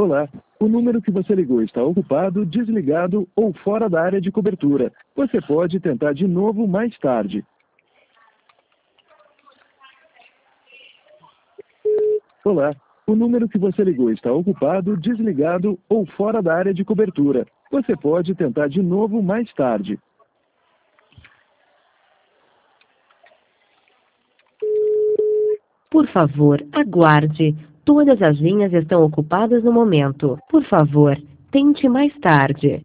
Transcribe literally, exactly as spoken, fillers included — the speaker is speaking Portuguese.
Olá, o número que você ligou está ocupado, desligado ou fora da área de cobertura. Você pode tentar de novo mais tarde. Olá, o número que você ligou está ocupado, desligado ou fora da área de cobertura. Você pode tentar de novo mais tarde. Por favor, aguarde. Todas as linhas estão ocupadas no momento. Por favor, tente mais tarde.